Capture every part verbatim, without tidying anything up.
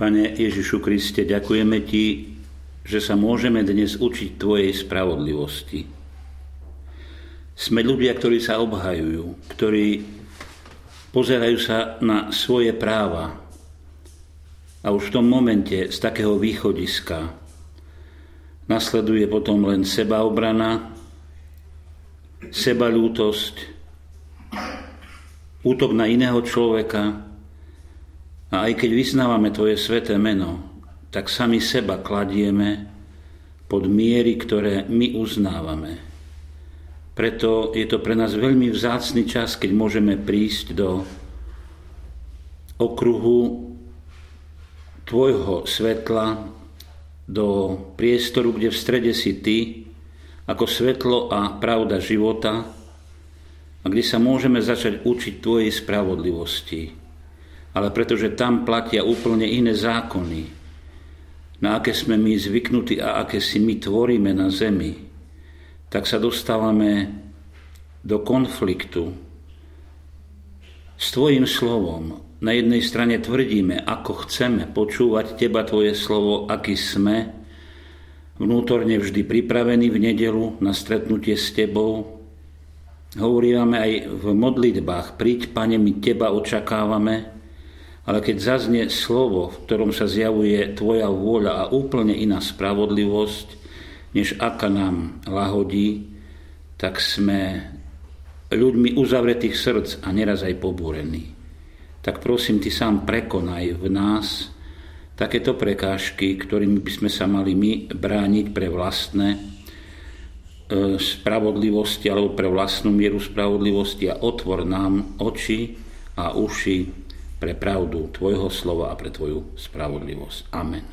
Pane Ježišu Kriste, ďakujeme Ti, že sa môžeme dnes učiť Tvojej spravodlivosti. Sme ľudia, ktorí sa obhajujú, ktorí pozerajú sa na svoje práva a už v tom momente z takého východiska nasleduje potom len sebaobrana, sebaľútosť, útok na iného človeka. A aj keď vyznávame Tvoje sväté meno, tak sami seba kladieme pod miery, ktoré my uznávame. Preto je to pre nás veľmi vzácny čas, keď môžeme prísť do okruhu Tvojho svetla, do priestoru, kde v strede si Ty, ako svetlo a pravda života, a kde sa môžeme začať učiť Tvojej spravodlivosti. Ale pretože tam platia úplne iné zákony, na aké sme my zvyknutí a aké si my tvoríme na zemi, tak sa dostávame do konfliktu s Tvojim slovom. Na jednej strane tvrdíme, ako chceme počúvať Teba, Tvoje slovo, aký sme, vnútorne vždy pripravení v nedeľu na stretnutie s Tebou. Hovoríme aj v modlitbách, príď, Pane, my Teba očakávame, ale keď zaznie slovo, v ktorom sa zjavuje Tvoja vôľa a úplne iná spravodlivosť, než aká nám lahodí, tak sme ľuďmi uzavretých srdc a neraz aj pobúrení. Tak prosím, Ty sám prekonaj v nás takéto prekážky, ktorými by sme sa mali my brániť pre vlastné spravodlivosti alebo pre vlastnú mieru spravodlivosti, a otvor nám oči a uši pre pravdu Tvojho slova a pre Tvoju spravodlivosť. Amen.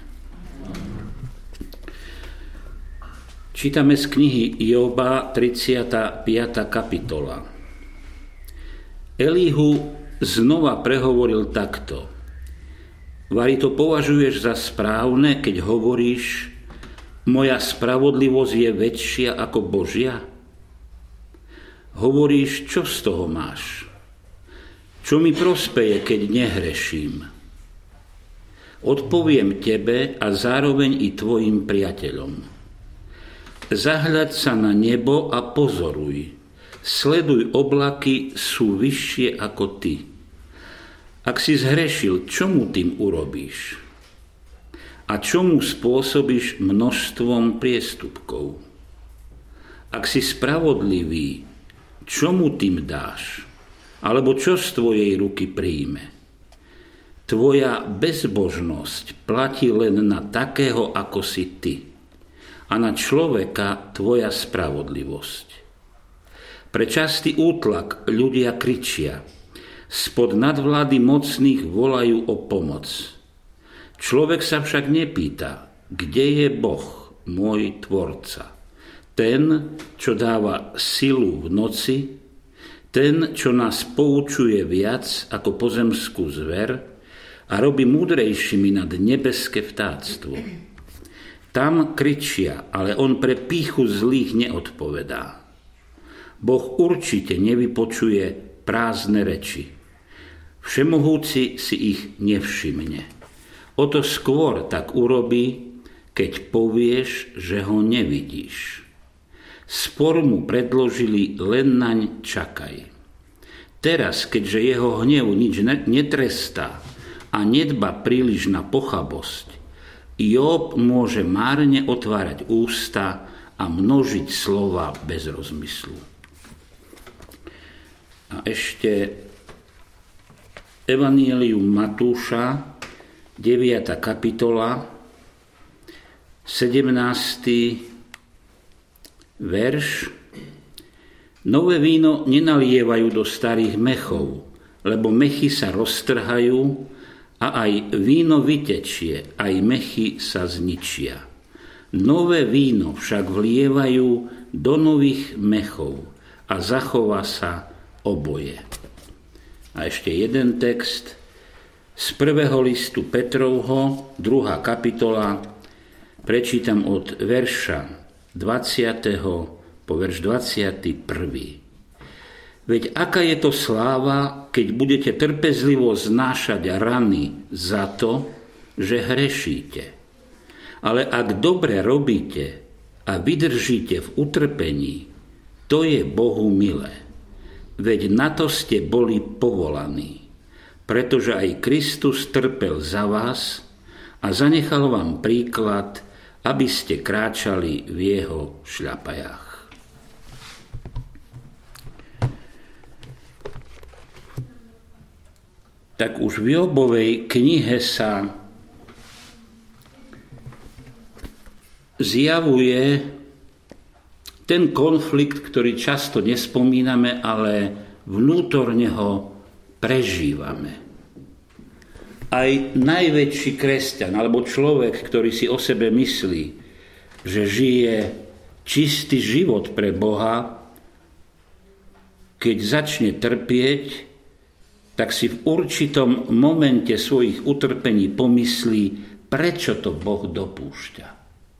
Čítame z knihy Joba, tridsiata piata kapitola. Elihu znova prehovoril takto. Vari to považuješ za správne, keď hovoríš, moja spravodlivosť je väčšia ako Božia? Hovoríš, čo z toho máš? Čo mi prospeje, keď nehreším? Odpoviem tebe a zároveň i tvojim priateľom. Zahľaď sa na nebo a pozoruj. Sleduj, oblaky sú vyššie ako ty. Ak si zhrešil, čo mu tým urobíš? A čo mu spôsobíš množstvom priestupkov? Ak si spravodlivý, čo mu tým dáš? Alebo čo z tvojej ruky príjme? Tvoja bezbožnosť platí len na takého, ako si ty, a na človeka tvoja spravodlivosť. Pre častý útlak ľudia kričia, spod nadvlády mocných volajú o pomoc. Človek sa však nepýta, kde je Boh, môj tvorca. Ten, čo dáva silu v noci, ten, čo nás poučuje viac ako pozemskú zver a robí múdrejšími nad nebeské vtáctvo. Tam kričia, ale on pre pýchu zlých neodpovedá. Boh určite nevypočuje prázdne reči. Všemohúci si ich nevšimne. O to skôr tak urobí, keď povieš, že ho nevidíš. Spor mu predložili, len naň čakaj. Teraz, keďže jeho hnev nič netrestá a nedba príliš na pochabosť, Job môže márne otvárať ústa a množiť slova bez rozmyslu. A ešte Evanjelium Matúša, deviata kapitola, sedemnásty verš. Nové víno nenalievajú do starých mechov, lebo mechy sa roztrhajú a aj víno vytečie, aj mechy sa zničia. Nové víno však vlievajú do nových mechov a zachová sa oboje. A ešte jeden text z prvého listu Petrovho, druhá kapitola, prečítam od verša dvadsiateho po verš dvadsiaty prvý. Veď aká je to sláva, keď budete trpezlivo znášať rany za to, že hrešíte. Ale ak dobre robíte a vydržíte v utrpení, to je Bohu milé. Veď na to ste boli povolaní. Pretože aj Kristus trpel za vás a zanechal vám príklad, aby ste kráčali v jeho šľapajách. Tak už v Jobovej knihe sa zjavuje ten konflikt, ktorý často nespomíname, ale vnútorne ho prežívame. Aj najväčší kresťan alebo človek, ktorý si o sebe myslí, že žije čistý život pre Boha, keď začne trpieť, tak si v určitom momente svojich utrpení pomyslí, prečo to Boh dopúšťa.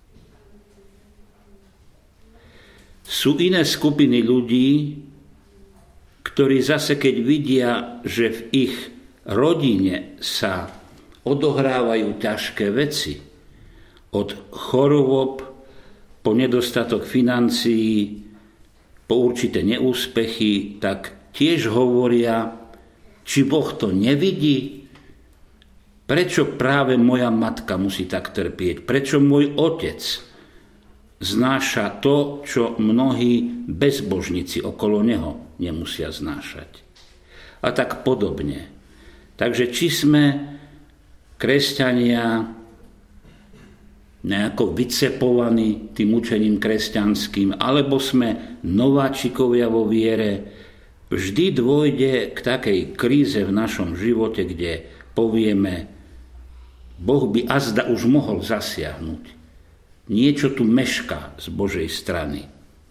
Sú iné skupiny ľudí, ktorí zase keď vidia, že v ich rodine sa odohrávajú ťažké veci, od chorôb po nedostatok financií, po určité neúspechy, tak tiež hovoria, či Boh to nevidí? Prečo práve moja matka musí tak trpieť? Prečo môj otec znáša to, čo mnohí bezbožníci okolo neho nemusia znášať? A tak podobne. Takže či sme kresťania nejako vycepovaní tým učením kresťanským, alebo sme nováčikovia vo viere, vždy dôjde k takej kríze v našom živote, kde povieme, Boh by azda už mohol zasiahnuť. Niečo tu mešká z Božej strany.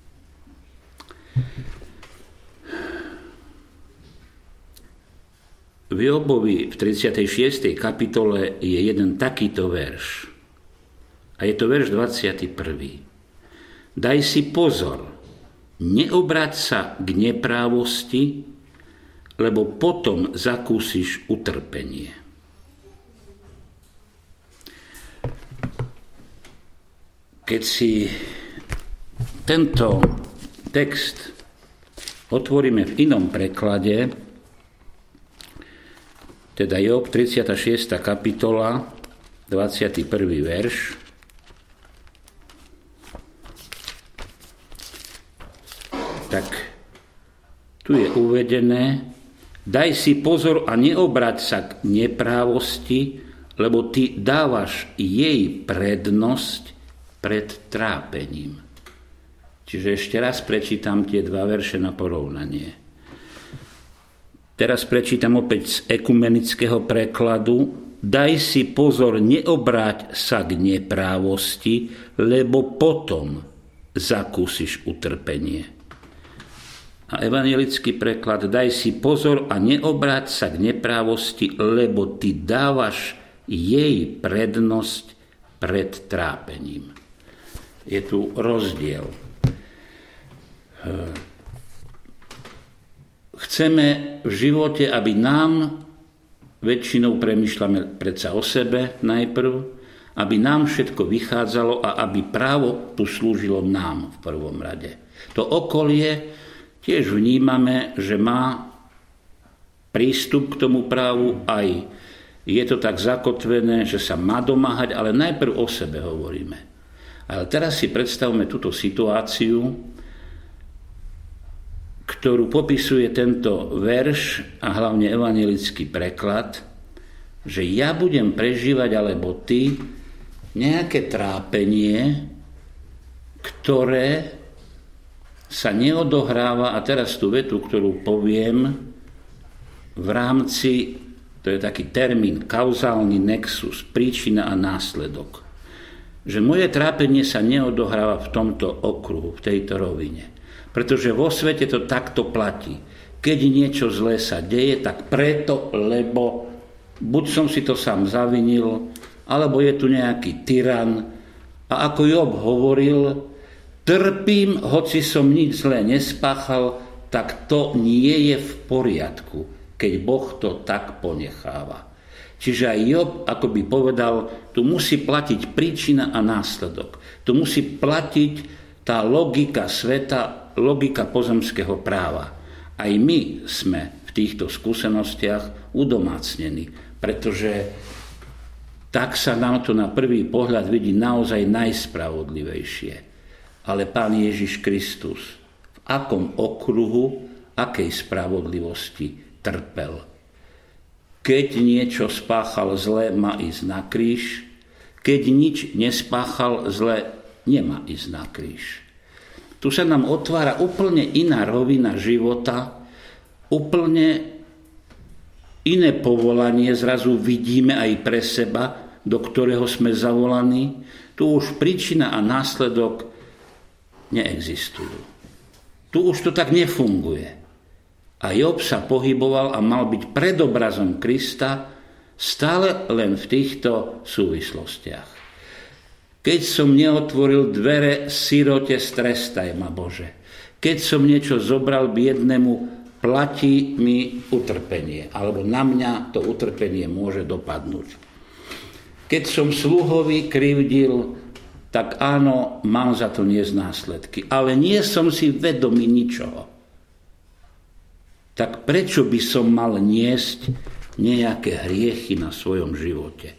V Jobovi v tridsiatej šiestej kapitole je jeden takýto verš. A je to verš dvadsiaty prvý. Daj si pozor, neobráť sa k neprávosti, lebo potom zakúsiš utrpenie. Keď si tento text otvoríme v inom preklade, teda Job tridsiata šiesta kapitola, dvadsiaty prvý verš, tak tu je uvedené, daj si pozor a neobrať sa k neprávosti, lebo ty dávaš jej prednosť pred trápením. Čiže ešte raz prečítam tie dva verše na porovnanie. Teraz prečítam opäť z ekumenického prekladu. Daj si pozor, neobráť sa k neprávosti, lebo potom zakúsiš utrpenie. A evanjelický preklad, daj si pozor a neobráť sa k neprávosti, lebo ty dávaš jej prednosť pred trápením. Je tu rozdiel. Chceme v živote, aby nám, väčšinou premýšľame predsa o sebe najprv, aby nám všetko vychádzalo a aby právo tu slúžilo nám v prvom rade. To okolie tiež vnímame, že má prístup k tomu právu, aj je to tak zakotvené, že sa má domáhať, ale najprv o sebe hovoríme. Ale teraz si predstavme túto situáciu, ktorú popisuje tento verš a hlavne evanjelický preklad, že ja budem prežívať, alebo ty, nejaké trápenie, ktoré sa neodohráva, a teraz tú vetu, ktorú poviem, v rámci, to je taký termín, kauzálny nexus, príčina a následok. Že moje trápenie sa neodohráva v tomto okruhu, v tejto rovine. Pretože vo svete to takto platí. Keď niečo zlé sa deje, tak preto, lebo buď som si to sám zavinil, alebo je tu nejaký tyran. A ako Job hovoril, trpím, hoci som nič zlé nespáchal, tak to nie je v poriadku, keď Boh to tak ponecháva. Čiže aj Job, ako by povedal, tu musí platiť príčina a následok. Tu musí platiť tá logika sveta, logika pozemského práva. Aj my sme v týchto skúsenostiach udomácnení, pretože tak sa nám to na prvý pohľad vidí naozaj najspravodlivejšie. Ale Pán Ježiš Kristus v akom okruhu, akej spravodlivosti trpel? Keď niečo spáchal zle, má ísť na kríž. Keď nič nespáchal zle, nemá ísť na kríž. Tu sa nám otvára úplne iná rovina života, úplne iné povolanie zrazu vidíme aj pre seba, do ktorého sme zavolaní. Tu už príčina a následok neexistujú. Tu už to tak nefunguje. A Job sa pohyboval a mal byť predobrazom Krista stále len v týchto súvislostiach. Keď som neotvoril dvere sirote, strestaj ma, Bože. Keď som niečo zobral biednemu, platí mi utrpenie. Alebo na mňa to utrpenie môže dopadnúť. Keď som sluhovi krivdil, tak áno, mám za to niesť následky. Ale nie som si vedomý ničoho. Tak prečo by som mal niesť nejaké hriechy na svojom živote?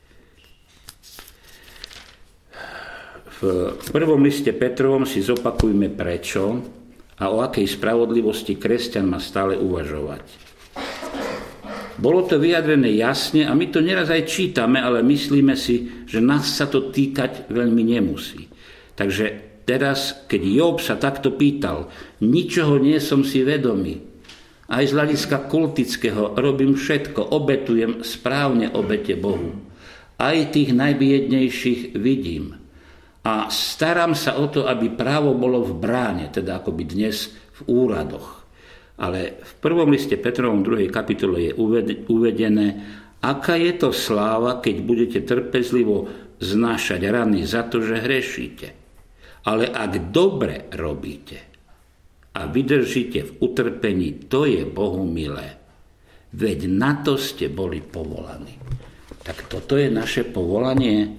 V prvom liste Petrovom si zopakujme prečo a o akej spravodlivosti kresťan má stále uvažovať. Bolo to vyjadrené jasne a my to neraz aj čítame, ale myslíme si, že nás sa to týkať veľmi nemusí. Takže teraz, keď Job sa takto pýtal, ničoho nie som si vedomý, aj z hľadiska kultického robím všetko, obetujem správne obete Bohu. Aj tých najbiednejších vidím. A starám sa o to, aby právo bolo v bráne, teda akoby dnes v úradoch. Ale v prvom liste Petrovom druhej kapitole je uvedené, aká je to sláva, keď budete trpezlivo znášať rany za to, že hrešíte. Ale ak dobre robíte a vydržíte v utrpení, to je Bohu milé. Veď na to ste boli povolaní. Tak toto je naše povolanie.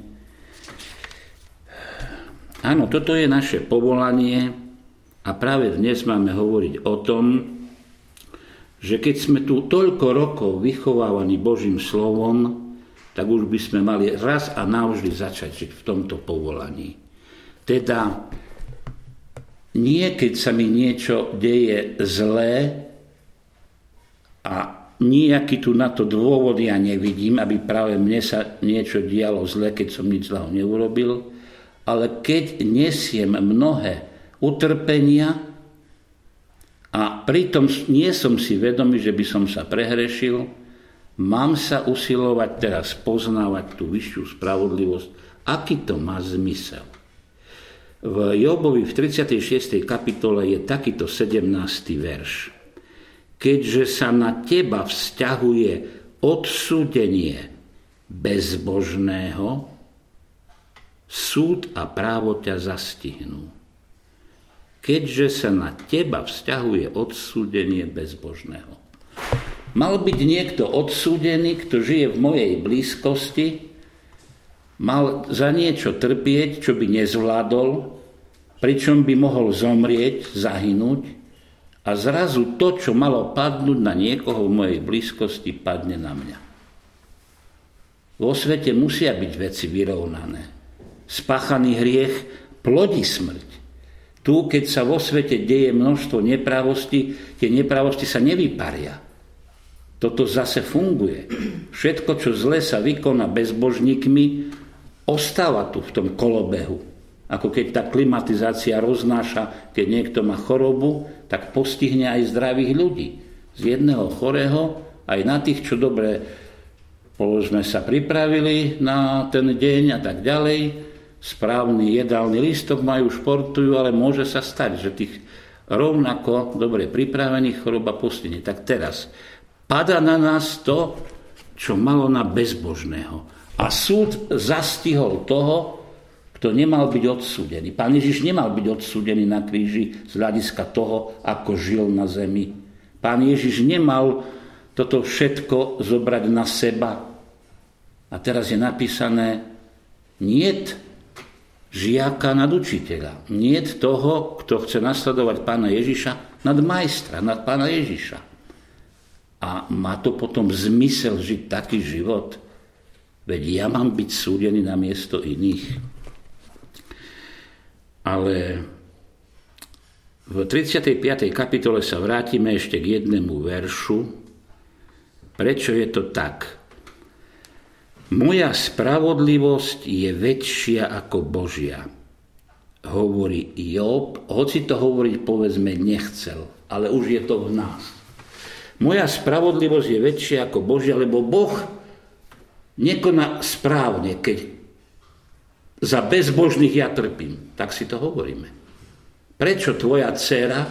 Áno, toto je naše povolanie a práve dnes máme hovoriť o tom, že keď sme tu toľko rokov vychovávaní Božím slovom, tak už by sme mali raz a navždy začať žiť v tomto povolaní. Teda nie keď sa mi niečo deje zlé a nejaký tu na to dôvod ja nevidím, aby práve mne sa niečo dialo zlé, keď som nič zlého neurobil, ale keď nesiem mnohé utrpenia a pritom nie som si vedomý, že by som sa prehrešil, mám sa usilovať teraz poznávať tú vyššiu spravodlivosť, aký to má zmysel. V Jobovi v tridsiatej šiestej kapitole je takýto sedemnásty verš. Keďže sa na teba vzťahuje odsúdenie bezbožného, súd a právo ťa zastihnú. Keďže sa na teba vzťahuje odsúdenie bezbožného. Mal byť niekto odsúdený, kto žije v mojej blízkosti, mal za niečo trpieť, čo by nezvládol, pričom by mohol zomrieť, zahynúť a zrazu to, čo malo padnúť na niekoho v mojej blízkosti, padne na mňa. Vo svete musia byť veci vyrovnané. Spáchaný hriech plodí smrť. Tu, keď sa vo svete deje množstvo nepravosti, tie nepravosti sa nevyparia. Toto zase funguje. Všetko, čo zle sa vykoná bezbožníkmi, ostáva tu v tom kolobehu. Ako keď tá klimatizácia roznáša, keď niekto má chorobu, tak postihne aj zdravých ľudí. Z jedného chorého aj na tých, čo dobre položme sa pripravili na ten deň a tak ďalej. Správny jedálny lístok majú, športujú, ale môže sa stať, že tých rovnako dobre pripravených choroba postihne. Tak teraz padá na nás to, čo malo na bezbožného. A súd zastihol toho, kto nemal byť odsúdený. Pán Ježiš nemal byť odsúdený na kríži z hľadiska toho, ako žil na zemi. Pán Ježiš nemal toto všetko zobrať na seba. A teraz je napísané, niet žiaka nad učiteľa, niet toho, kto chce nasledovať pána Ježiša, nad majstra, nad pána Ježiša. A má to potom zmysel žiť taký život? Veď ja mám byť súdený na miesto iných. Ale v tridsiatej piatej kapitole sa vrátime ešte k jednému veršu. Prečo je to tak? Moja spravodlivosť je väčšia ako Božia, hovorí Job, hoci to hovoriť povedzme nechcel, ale už je to v nás. Moja spravodlivosť je väčšia ako Božia, lebo Boh nekoná správne, keď za bezbožných ja trpím. Tak si to hovoríme. Prečo tvoja dcéra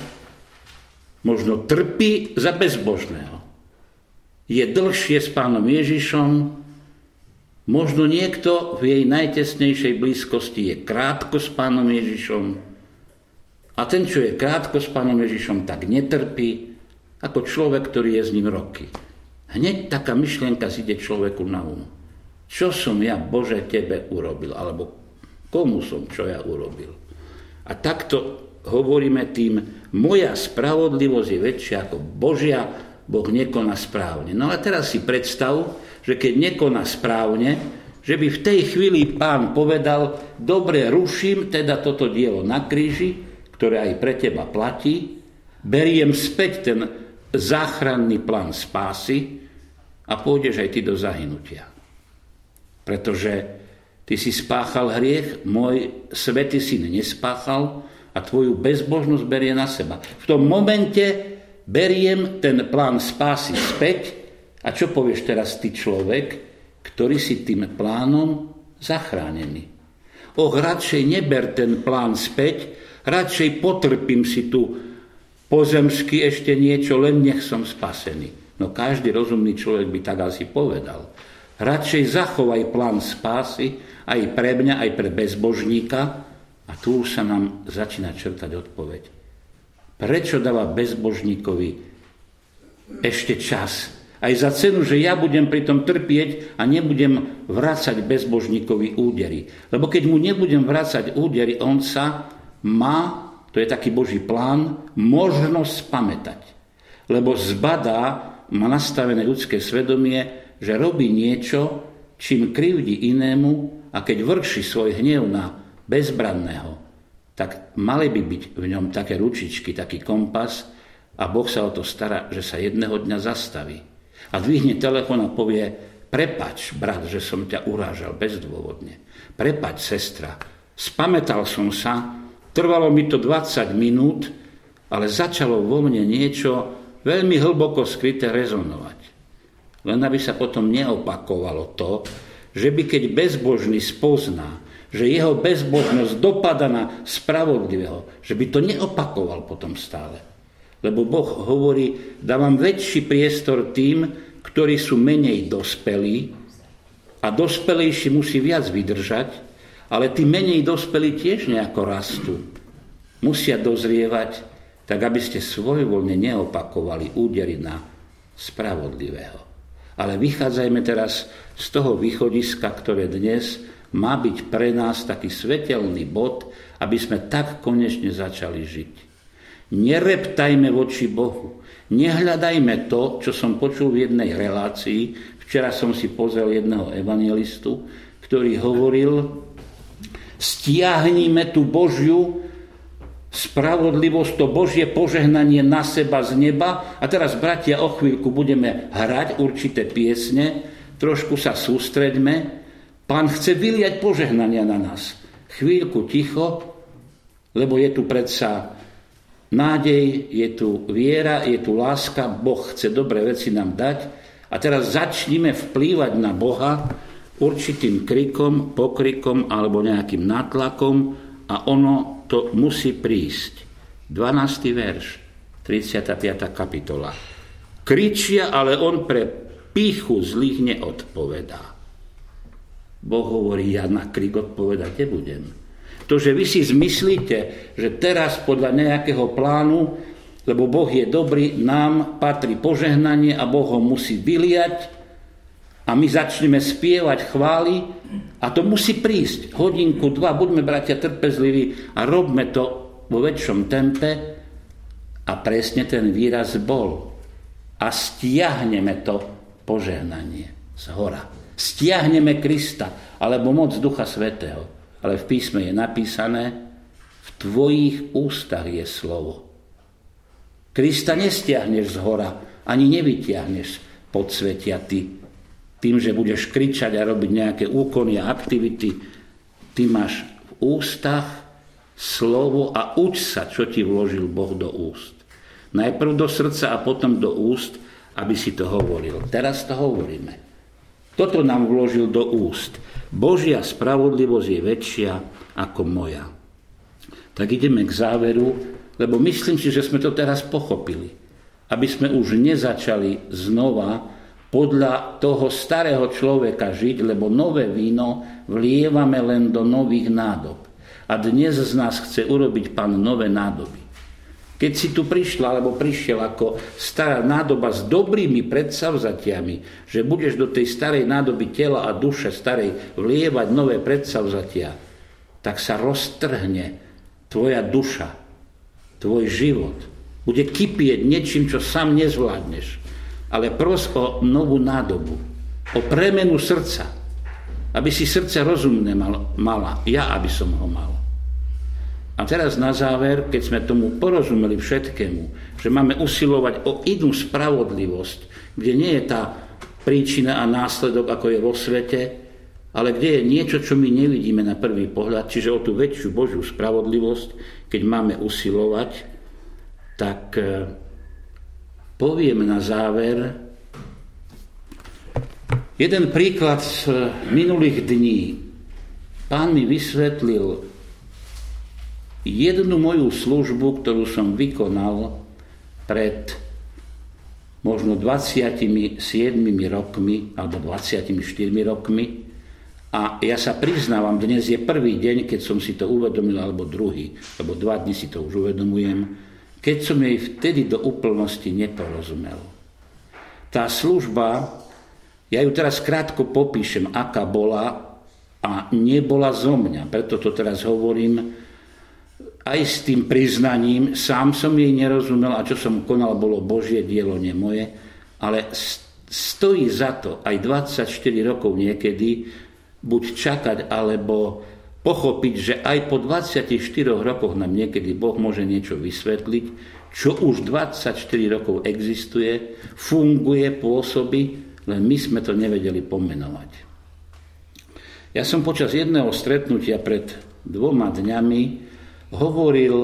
možno trpí za bezbožného? Je dlhšie s pánom Ježišom, možno niekto v jej najtesnejšej blízkosti je krátko s pánom Ježišom a ten, čo je krátko s pánom Ježišom, tak netrpí ako človek, ktorý je s ním roky. Hneď taká myšlienka zíde človeku na um. Čo som ja, Bože, tebe urobil? Alebo komu som, čo ja urobil? A takto hovoríme tým, moja spravodlivosť je väčšia ako Božia, Boh nekoná správne. No a teraz si predstav, že keď nekoná správne, že by v tej chvíli pán povedal, dobre, ruším teda toto dielo na kríži, ktoré aj pre teba platí, beriem späť ten záchranný plán spásy a pôjdeš aj ty do zahynutia. Pretože ty si spáchal hriech, môj svätý syn nespáchal a tvoju bezbožnosť berie na seba. V tom momente beriem ten plán spásy späť. A čo povieš teraz ty človek, ktorý si tým plánom zachránený? Och, radšej neber ten plán späť, radšej potrpím si tu pozemsky ešte niečo, len nech som spasený. No každý rozumný človek by tak asi povedal. Radšej zachovaj plán spásy aj pre mňa, aj pre bezbožníka. A tu už sa nám začína črtať odpoveď. Prečo dáva bezbožníkovi ešte čas? Aj za cenu, že ja budem pri tom trpieť a nebudem vracať bezbožníkovi údery. Lebo keď mu nebudem vracať údery, on sa má, to je taký Boží plán, možnosť spamätať. Lebo zbadá, má nastavené ľudské svedomie, že robí niečo, čím krivdí inému a keď vrší svoj hnev na bezbranného, tak mali by byť v ňom také ručičky, taký kompas a Boh sa o to stará, že sa jedného dňa zastaví. A dvihne telefón a povie, prepač, brat, že som ťa urážal bezdôvodne. Prepač, sestra, spamätal som sa, trvalo mi to dvadsať minút, ale začalo vo mne niečo veľmi hlboko skryté rezonovať. Len aby sa potom neopakovalo to, že by keď bezbožný spozná, že jeho bezbožnosť dopada na spravodlivého, že by to neopakoval potom stále. Lebo Boh hovorí, dávam väčší priestor tým, ktorí sú menej dospelí a dospelejší musí viac vydržať, ale tí menej dospelí tiež nejako rastú. Musia dozrievať, tak aby ste svojvoľne neopakovali údery na spravodlivého. Ale vychádzajme teraz z toho východiska, ktoré dnes má byť pre nás taký svetelný bod, aby sme tak konečne začali žiť. Nereptajme voči Bohu. Nehľadajme to, čo som počul v jednej relácii. Včera som si pozrel jedného evangelistu, ktorý hovoril, stiahnime tú Božiu spravodlivosť, to Božie požehnanie na seba z neba. A teraz, bratia, o chvíľku budeme hrať určité piesne, trošku sa sústreďme. Pán chce vyliať požehnania na nás. Chvíľku ticho, lebo je tu predsa nádej, je tu viera, je tu láska, Boh chce dobré veci nám dať a teraz začnime vplývať na Boha určitým krikom, pokrikom alebo nejakým nátlakom a ono to musí prísť. dvanásty verš, tridsiata piata kapitola. Kričia, ale on pre pýchu zlých neodpovedá. Boh hovorí, ja na krik odpovedať nebudem. To, že vy si zmyslíte, že teraz podľa nejakého plánu, lebo Boh je dobrý, nám patrí požehnanie a Boh ho musí vyliať a a my začneme spievať chvály a to musí prísť. Hodinku, dva, buďme bratia trpezliví a robme to vo väčšom tempe a presne ten výraz bol. A stiahneme to požehnanie z hora. Stiahneme Krista alebo moc Ducha Svätého. Ale v písme je napísané, v tvojich ústach je slovo. Krista nestiahneš z hora, ani nevytiahneš podsvetia ty. Tým, že budeš kričať a robiť nejaké úkony a aktivity, ty máš v ústach slovo a uč sa, čo ti vložil Boh do úst. Najprv do srdca a potom do úst, aby si to hovoril. Teraz to hovoríme. Toto nám vložil do úst. Božia spravodlivosť je väčšia ako moja. Tak ideme k záveru, lebo myslím si, že sme to teraz pochopili. Aby sme už nezačali znova podľa toho starého človeka žiť, lebo nové víno vlievame len do nových nádob. A dnes z nás chce urobiť Pán nové nádoby. Keď si tu prišla, alebo prišiel ako stará nádoba s dobrými predsavzatiami, že budeš do tej starej nádoby tela a duše starej vlievať nové predsavzatia, tak sa roztrhne tvoja duša, tvoj život. Bude kypieť niečím, čo sám nezvládneš. Ale pros o novú nádobu, o premenu srdca, aby si srdce rozumné mala, ja aby som ho mal. A teraz na záver, keď sme tomu porozumeli všetkému, že máme usilovať o inú spravodlivosť, kde nie je tá príčina a následok, ako je vo svete, ale kde je niečo, čo my nevidíme na prvý pohľad, čiže o tú väčšiu Božiu spravodlivosť, keď máme usilovať, tak poviem na záver jeden príklad z minulých dní. Pán mi vysvetlil jednu moju službu, ktorú som vykonal pred možno dvadsiatimi siedmimi rokmi alebo dvadsiatimi štyrmi rokmi a ja sa priznávam, dnes je prvý deň, keď som si to uvedomil, alebo druhý, lebo dva dni si to už uvedomujem, keď som jej vtedy do úplnosti neporozumel. Tá služba, ja ju teraz krátko popíšem, aká bola a nebola zo mňa, preto to teraz hovorím aj s tým priznaním, sám som jej nerozumel a čo som konal, bolo Božie dielo, nie moje, ale stojí za to aj dvadsaťštyri rokov niekedy buď čakať, alebo pochopiť, že aj po dvadsiatich štyroch rokoch nám niekedy Boh môže niečo vysvetliť, čo už dvadsaťštyri rokov existuje, funguje, pôsobí, len my sme to nevedeli pomenovať. Ja som počas jedného stretnutia pred dvoma dňami hovoril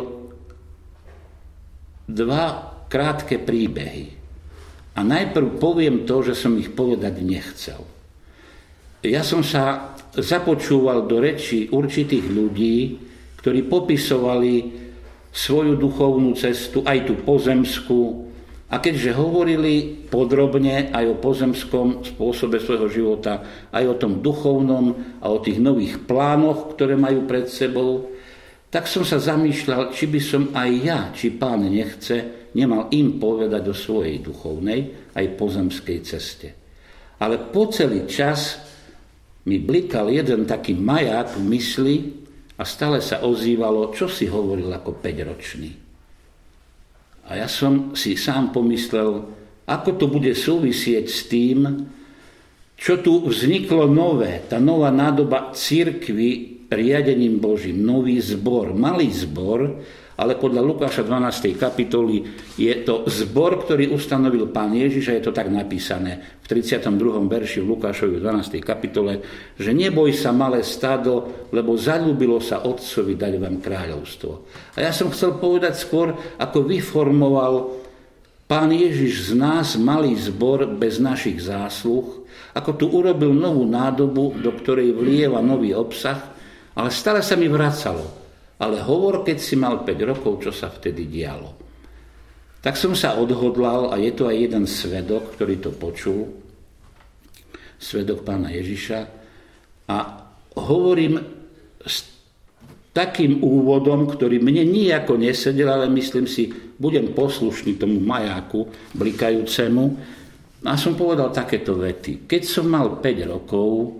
dva krátke príbehy. A najprv poviem to, že som ich povedať nechcel. Ja som sa započúval do reči určitých ľudí, ktorí popisovali svoju duchovnú cestu, aj tú pozemskú. A keďže hovorili podrobne aj o pozemskom spôsobe svojho života, aj o tom duchovnom a o tých nových plánoch, ktoré majú pred sebou, tak som sa zamýšľal, či by som aj ja, či Pán nechce, nemal im povedať o svojej duchovnej, aj pozemskej ceste. Ale po celý čas mi blikal jeden taký maják v mysli a stále sa ozývalo, čo si hovoril ako päťročný. A ja som si sám pomyslel, ako to bude súvisieť s tým, čo tu vzniklo nové, tá nová nádoba cirkvi riadením Božím, nový zbor, malý zbor, ale podľa Lukáša dvanástej kapitoly je to zbor, ktorý ustanovil Pán Ježiš, a je to tak napísané v tridsiatom druhom verši v Lukášovi dvanástej kapitole, že neboj sa, malé stádo, lebo zaľúbilo sa Otcovi dať vám kráľovstvo. A ja som chcel povedať skôr, ako vyformoval Pán Ježiš z nás malý zbor bez našich zásluh, ako tu urobil novú nádobu, do ktorej vlieva nový obsah, ale stále sa mi vracalo. Ale hovor, keď si mal päť rokov, čo sa vtedy dialo. Tak som sa odhodlal, a je to aj jeden svedok, ktorý to počul, svedok Pána Ježiša, a hovorím s takým úvodom, ktorý mne nijako nesedel, ale myslím si, budem poslušný tomu majáku blikajúcemu, A som povedal takéto vety. Keď som mal päť rokov,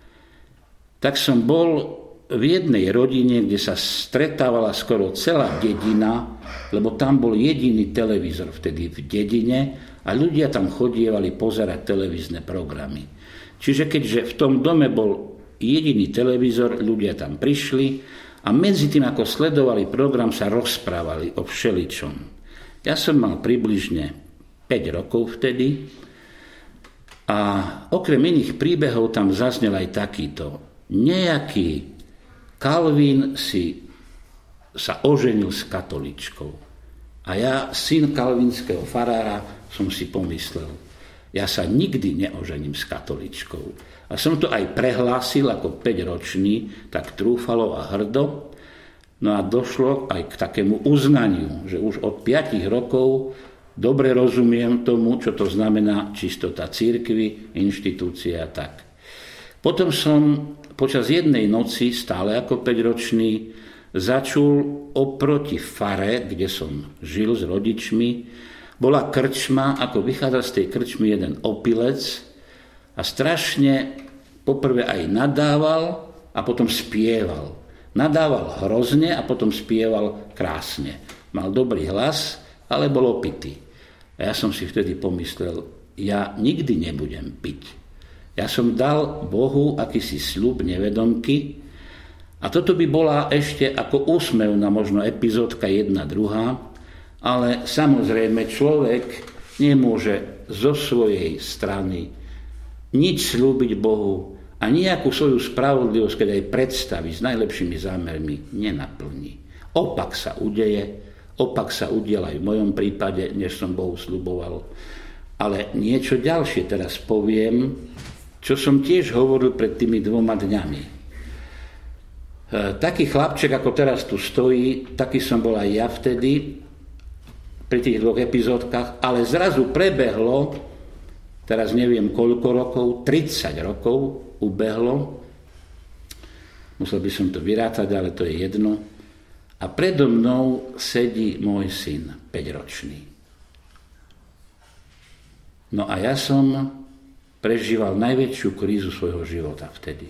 tak som bol v jednej rodine, kde sa stretávala skoro celá dedina, lebo tam bol jediný televízor vtedy v dedine a ľudia tam chodievali pozerať televízne programy. Čiže keďže v tom dome bol jediný televízor, ľudia tam prišli a medzi tým, ako sledovali program, sa rozprávali o všeličom. Ja som mal približne päť rokov vtedy a okrem iných príbehov tam zaznel aj takýto. Nejaký Kalvín si sa oženil s katoličkou. A ja, syn kalvínskeho farára, som si pomyslel, ja sa nikdy neožením s katoličkou. A som to aj prehlásil ako päťročný, tak trúfalo a hrdo. No a došlo aj k takému uznaniu, že už od piatich rokov dobre rozumiem tomu, čo to znamená čistota cirkvi, inštitúcie a tak. Potom som počas jednej noci, stále ako päťročný, začul oproti fare, kde som žil s rodičmi, bola krčma, ako vychádza z tej krčmy jeden opilec a strašne poprvé aj nadával a potom spieval. Nadával hrozne a potom spieval krásne. Mal dobrý hlas, ale bol opitý. A ja som si vtedy pomyslel, ja nikdy nebudem piť. Ja som dal Bohu akýsi sľub nevedomky a toto by bola ešte ako úsmev na možno epizódka jedna, druhá, ale samozrejme človek nemôže zo svojej strany nič sľúbiť Bohu a nejakú svoju spravodlivosť, keď aj predstaví s najlepšími zámermi, nenaplní. Opak sa udeje, opak sa udiel aj v mojom prípade, než som Bohu sľuboval. Ale niečo ďalšie teraz poviem, čo som tiež hovoril pred tými dvoma dňami. E, taký chlapček, ako teraz tu stojí, taký som bol aj ja vtedy, pri tých dvoch epizódkach, ale zrazu prebehlo, teraz neviem koľko rokov, tridsať rokov ubehlo, musel by som to vyrátať, ale to je jedno, a predo mnou sedí môj syn, päťročný. No a ja som prežíval najväčšiu krízu svojho života vtedy.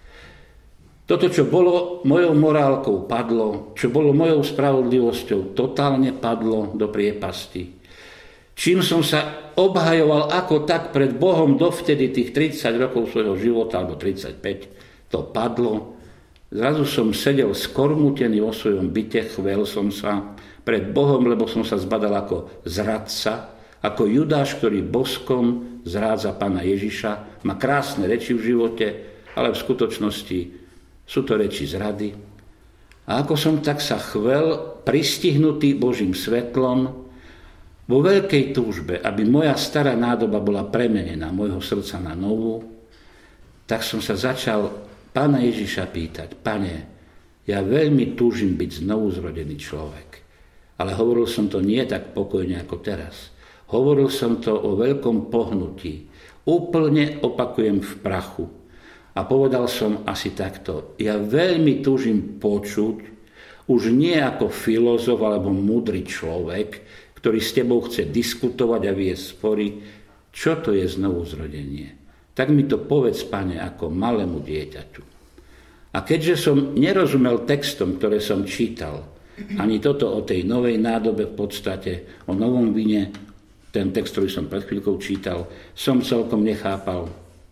Toto, čo bolo mojou morálkou, padlo, čo bolo mojou spravodlivosťou, totálne padlo do priepasti. Čím som sa obhajoval ako tak pred Bohom dovtedy tých tridsať rokov svojho života, alebo tridsaťpäť, to padlo. Zrazu som sedel skormútený vo svojom byte, chvel som sa pred Bohom, lebo som sa zbadal ako zradca, ako Judáš, ktorý boskom zrádza pána Ježiša, má krásne reči v živote, ale v skutočnosti sú to reči zrady. A ako som tak sa chvel, pristihnutý Božím svetlom, vo veľkej túžbe, aby moja stará nádoba bola premenená, môjho srdca na novú, tak som sa začal pána Ježiša pýtať, Pane, ja veľmi túžim byť znovuzrodený človek. Ale hovoril som to nie tak pokojne ako teraz. Hovoril som to o veľkom pohnutí. Úplne opakujem v prachu. A povedal som asi takto. Ja veľmi túžim počuť, už nie ako filozof alebo múdry človek, ktorý s tebou chce diskutovať a viesť spory, čo to je znovuzrodenie. Tak mi to povedz, Pane, ako malému dieťaťu. A keďže som nerozumel textom, ktoré som čítal, ani toto o tej novej nádobe v podstate, o novom vine, ten text, ktorý som pred chvíľkou čítal, som celkom nechápal.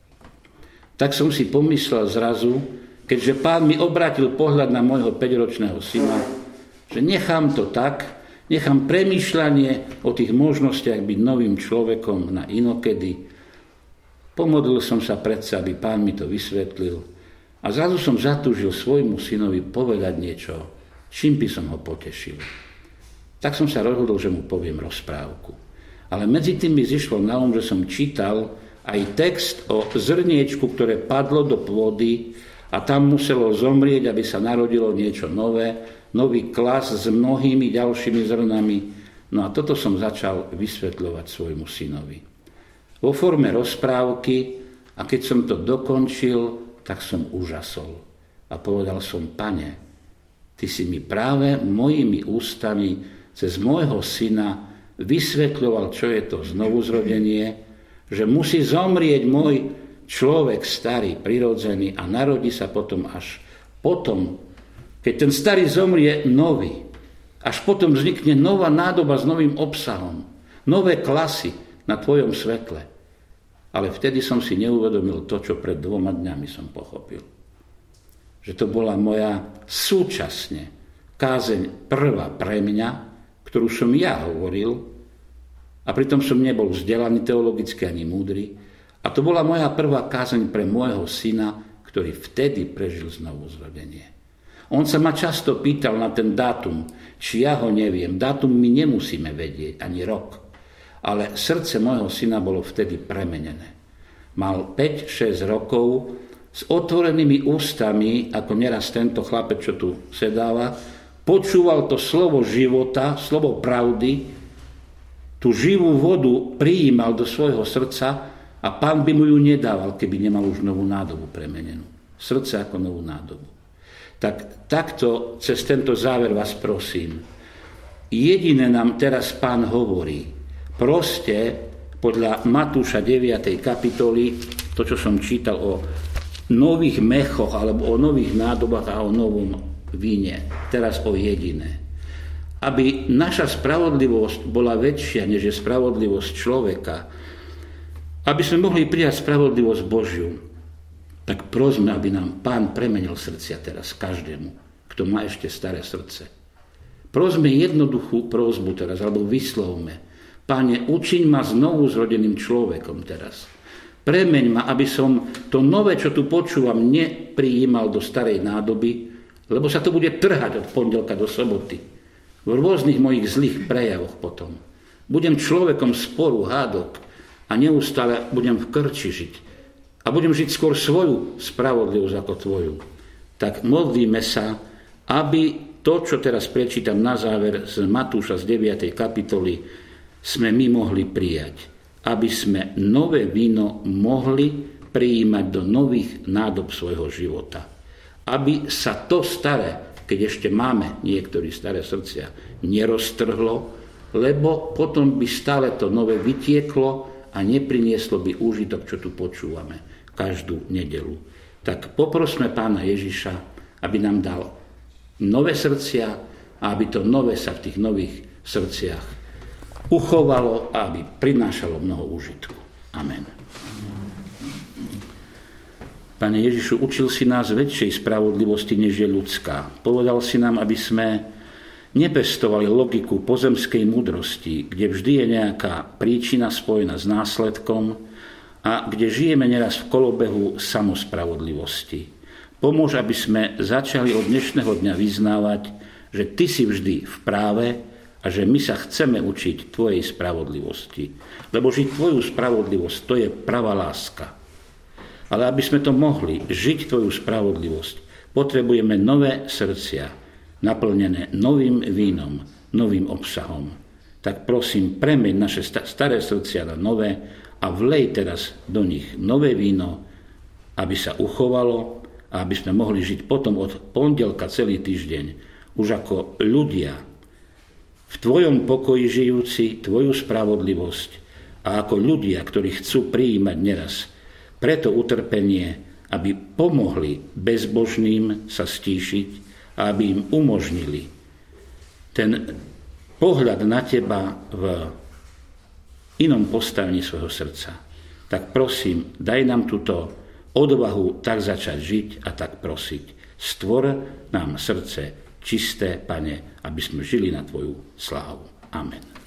Tak som si pomyslel zrazu, keďže Pán mi obrátil pohľad na môjho päťročného syna, že nechám to tak, nechám premýšľanie o tých možnostiach byť novým človekom na inokedy. Pomodlil som sa predsa, aby Pán mi to vysvetlil. A zrazu som zatúžil svojmu synovi povedať niečo, čím by som ho potešil. Tak som sa rozhodol, že mu poviem rozprávku. Ale medzi tým mi zišlo na um, že som čítal aj text o zrniečku, ktoré padlo do pôdy a tam muselo zomrieť, aby sa narodilo niečo nové, nový klas s mnohými ďalšími zrnami. No a toto som začal vysvetľovať svojmu synovi. Vo forme rozprávky, a keď som to dokončil, tak som úžasol. A povedal som, Pane, ty si mi práve mojimi ústami cez môjho syna vysvetľoval, čo je to znovuzrodenie, že musí zomrieť môj človek starý, prirodzený a narodí sa potom až potom, keď ten starý zomrie, nový. Až potom vznikne nová nádoba s novým obsahom, nové klasy na tvojom svetle. Ale vtedy som si neuvedomil to, čo pred dvoma dňami som pochopil. Že to bola moja súčasne kázeň prvá pre mňa, ktorú som ja hovoril, a pritom som nebol vzdelaný teologicky ani múdry. A to bola moja prvá kázeň pre môjho syna, ktorý vtedy prežil znovu zrodenie. On sa ma často pýtal na ten dátum, či ja ho neviem. Dátum my nemusíme vedieť, ani rok. Ale srdce môjho syna bolo vtedy premenené. Mal päť šesť rokov s otvorenými ústami, ako neraz tento chlapec, čo tu sedáva, počúval to slovo života, slovo pravdy, tú živú vodu prijímal do svojho srdca a Pán by mu ju nedával, keby nemal už novú nádobu premenenú. Srdce ako novú nádobu. Tak takto cez tento záver vás prosím. Jediné nám teraz Pán hovorí. Proste podľa Matúša deviatej kapitoly, to, čo som čítal o nových mechoch alebo o nových nádobách a o novom víne. Teraz o jediné. Aby naša spravodlivosť bola väčšia, než je spravodlivosť človeka, aby sme mohli prijať spravodlivosť Božiu, tak prosme, aby nám Pán premenil srdcia teraz každému, kto má ešte staré srdce. Prosme jednoduchú prosbu teraz, alebo vyslovme. Páne, učiň ma znovu zrodeným človekom teraz. Premeň ma, aby som to nové, čo tu počúvam, neprijímal do starej nádoby, lebo sa to bude trhať od pondelka do soboty. V rôznych mojich zlých prejavoch potom. Budem človekom sporu, hádok a neustále budem v krči žiť. A budem žiť skôr svoju spravodlivosť ako tvoju. Tak modlíme sa, aby to, čo teraz prečítam na záver z Matúša z deviatej kapitoly, sme my mohli prijať. Aby sme nové víno mohli prijímať do nových nádob svojho života. Aby sa to staré, keď ešte máme niektorí staré srdcia, neroztrhlo, lebo potom by stále to nové vytieklo a neprinieslo by úžitok, čo tu počúvame každú nedeľu. Tak poprosme Pána Ježiša, aby nám dal nové srdcia a aby to nové sa v tých nových srdciach uchovalo a aby prinášalo mnoho úžitku. Amen. Pane Ježišu, učil si nás väčšej spravodlivosti, než je ľudská. Povedal si nám, aby sme nepestovali logiku pozemskej múdrosti, kde vždy je nejaká príčina spojená s následkom a kde žijeme neraz v kolobehu samospravodlivosti. Pomôž, aby sme začali od dnešného dňa vyznávať, že Ty si vždy v práve a že my sa chceme učiť Tvojej spravodlivosti. Lebo žiť Tvoju spravodlivosť, to je pravá láska. Ale aby sme to mohli, žiť Tvoju spravodlivosť, potrebujeme nové srdcia, naplnené novým vínom, novým obsahom. Tak prosím, premeň naše staré srdcia na nové a vlej teraz do nich nové víno, aby sa uchovalo a aby sme mohli žiť potom od pondelka celý týždeň už ako ľudia, v Tvojom pokoji žijúci Tvoju spravodlivosť a ako ľudia, ktorí chcú prijímať neraz preto utrpenie, aby pomohli bezbožným sa stíšiť a aby im umožnili ten pohľad na Teba v inom postavení svojho srdca. Tak prosím, daj nám túto odvahu tak začať žiť a tak prosiť. Stvor nám srdce čisté, Pane, aby sme žili na Tvoju slávu. Amen.